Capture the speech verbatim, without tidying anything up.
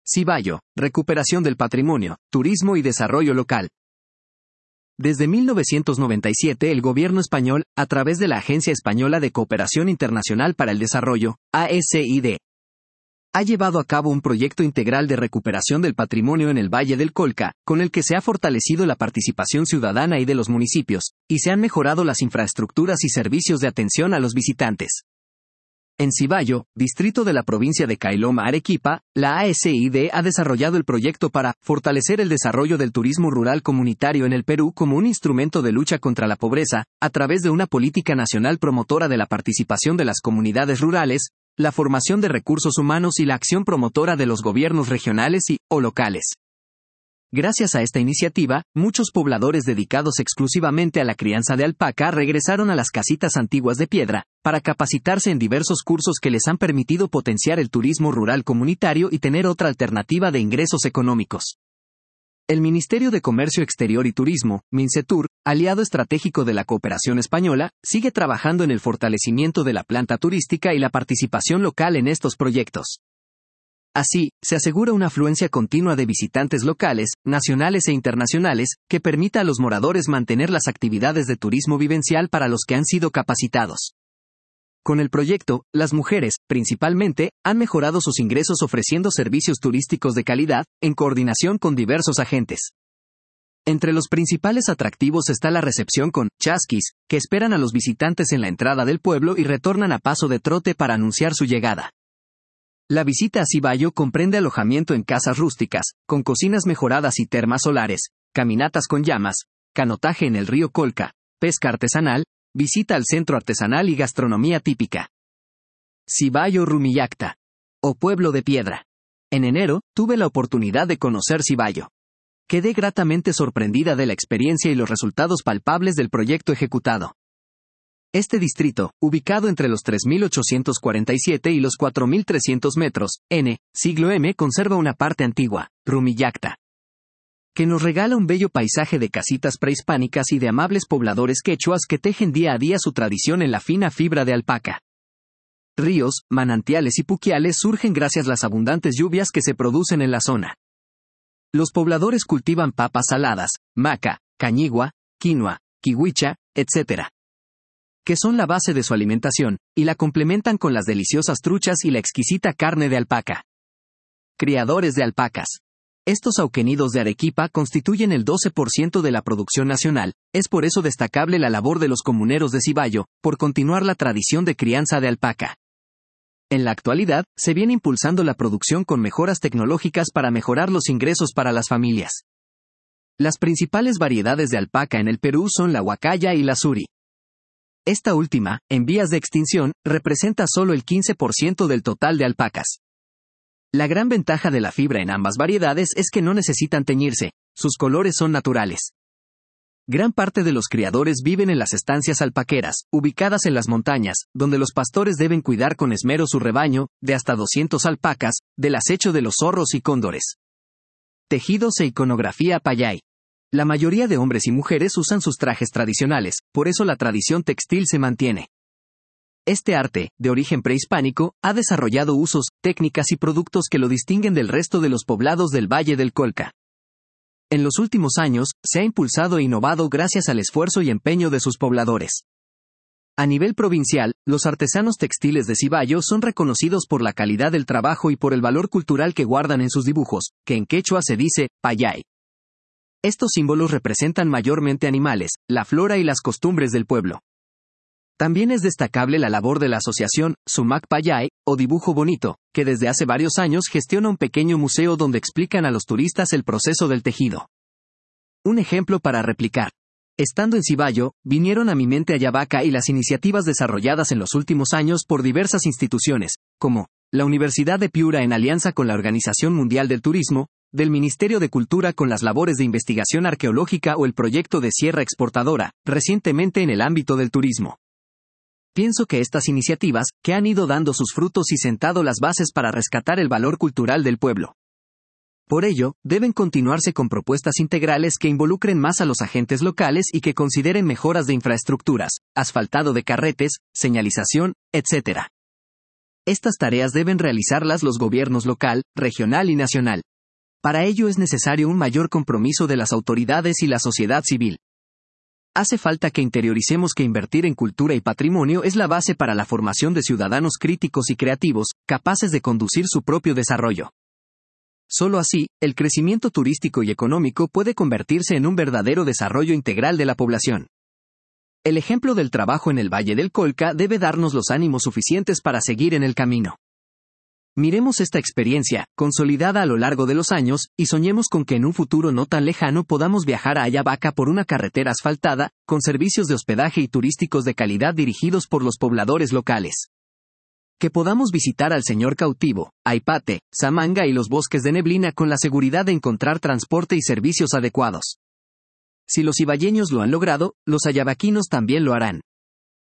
Cibayo, recuperación del patrimonio, turismo y desarrollo local. Desde mil novecientos noventa y siete el gobierno español, a través de la Agencia Española de Cooperación Internacional para el Desarrollo, A S I D, ha llevado a cabo un proyecto integral de recuperación del patrimonio en el Valle del Colca, con el que se ha fortalecido la participación ciudadana y de los municipios, y se han mejorado las infraestructuras y servicios de atención a los visitantes. En Cibayo, distrito de la provincia de Cailoma, Arequipa, la A S I D ha desarrollado el proyecto para fortalecer el desarrollo del turismo rural comunitario en el Perú como un instrumento de lucha contra la pobreza, a través de una política nacional promotora de la participación de las comunidades rurales, la formación de recursos humanos y la acción promotora de los gobiernos regionales y o locales. Gracias a esta iniciativa, muchos pobladores dedicados exclusivamente a la crianza de alpaca regresaron a las casitas antiguas de piedra, para capacitarse en diversos cursos que les han permitido potenciar el turismo rural comunitario y tener otra alternativa de ingresos económicos. El Ministerio de Comercio Exterior y Turismo, MINCETUR, aliado estratégico de la cooperación española, sigue trabajando en el fortalecimiento de la planta turística y la participación local en estos proyectos. Así, se asegura una afluencia continua de visitantes locales, nacionales e internacionales, que permita a los moradores mantener las actividades de turismo vivencial para los que han sido capacitados. Con el proyecto, las mujeres, principalmente, han mejorado sus ingresos ofreciendo servicios turísticos de calidad, en coordinación con diversos agentes. Entre los principales atractivos está la recepción con chasquis, que esperan a los visitantes en la entrada del pueblo y retornan a paso de trote para anunciar su llegada. La visita a Cibayo comprende alojamiento en casas rústicas, con cocinas mejoradas y termas solares, caminatas con llamas, canotaje en el río Colca, pesca artesanal, visita al centro artesanal y gastronomía típica. Cibayo Rumillacta, o Pueblo de Piedra. En enero, tuve la oportunidad de conocer Cibayo. Quedé gratamente sorprendida de la experiencia y los resultados palpables del proyecto ejecutado. Este distrito, ubicado entre los tres mil ochocientos cuarenta y siete y los cuatro mil trescientos metros, N, siglo M, conserva una parte antigua, Rumillacta, que nos regala un bello paisaje de casitas prehispánicas y de amables pobladores quechuas que tejen día a día su tradición en la fina fibra de alpaca. Ríos, manantiales y puquiales surgen gracias a las abundantes lluvias que se producen en la zona. Los pobladores cultivan papas saladas, maca, cañigua, quinoa, kiwicha, etcétera, que son la base de su alimentación, y la complementan con las deliciosas truchas y la exquisita carne de alpaca. Criadores de alpacas. Estos auquenidos de Arequipa constituyen el doce por ciento de la producción nacional, es por eso destacable la labor de los comuneros de Cibayo, por continuar la tradición de crianza de alpaca. En la actualidad, se viene impulsando la producción con mejoras tecnológicas para mejorar los ingresos para las familias. Las principales variedades de alpaca en el Perú son la huacaya y la suri. Esta última, en vías de extinción, representa solo el quince por ciento del total de alpacas. La gran ventaja de la fibra en ambas variedades es que no necesitan teñirse, sus colores son naturales. Gran parte de los criadores viven en las estancias alpaqueras, ubicadas en las montañas, donde los pastores deben cuidar con esmero su rebaño, de hasta doscientas alpacas, del acecho de los zorros y cóndores. Tejidos e iconografía payay. La mayoría de hombres y mujeres usan sus trajes tradicionales, por eso la tradición textil se mantiene. Este arte, de origen prehispánico, ha desarrollado usos, técnicas y productos que lo distinguen del resto de los poblados del Valle del Colca. En los últimos años, se ha impulsado e innovado gracias al esfuerzo y empeño de sus pobladores. A nivel provincial, los artesanos textiles de Cibayo son reconocidos por la calidad del trabajo y por el valor cultural que guardan en sus dibujos, que en quechua se dice payay. Estos símbolos representan mayormente animales, la flora y las costumbres del pueblo. También es destacable la labor de la asociación Sumac Payay, o Dibujo Bonito, que desde hace varios años gestiona un pequeño museo donde explican a los turistas el proceso del tejido. Un ejemplo para replicar. Estando en Cibayo, vinieron a mi mente Ayabaca y las iniciativas desarrolladas en los últimos años por diversas instituciones, como la Universidad de Piura en alianza con la Organización Mundial del Turismo, del Ministerio de Cultura con las labores de investigación arqueológica o el proyecto de Sierra Exportadora, recientemente en el ámbito del turismo. Pienso que estas iniciativas, que han ido dando sus frutos y sentado las bases para rescatar el valor cultural del pueblo. Por ello, deben continuarse con propuestas integrales que involucren más a los agentes locales y que consideren mejoras de infraestructuras, asfaltado de carretes, señalización, etcétera. Estas tareas deben realizarlas los gobiernos local, regional y nacional. Para ello es necesario un mayor compromiso de las autoridades y la sociedad civil. Hace falta que interioricemos que invertir en cultura y patrimonio es la base para la formación de ciudadanos críticos y creativos, capaces de conducir su propio desarrollo. Solo así, el crecimiento turístico y económico puede convertirse en un verdadero desarrollo integral de la población. El ejemplo del trabajo en el Valle del Colca debe darnos los ánimos suficientes para seguir en el camino. Miremos esta experiencia, consolidada a lo largo de los años, y soñemos con que en un futuro no tan lejano podamos viajar a Ayabaca por una carretera asfaltada, con servicios de hospedaje y turísticos de calidad dirigidos por los pobladores locales. Que podamos visitar al Señor Cautivo, Aipate, Samanga y los bosques de neblina con la seguridad de encontrar transporte y servicios adecuados. Si los ibayeños lo han logrado, los ayabaquinos también lo harán.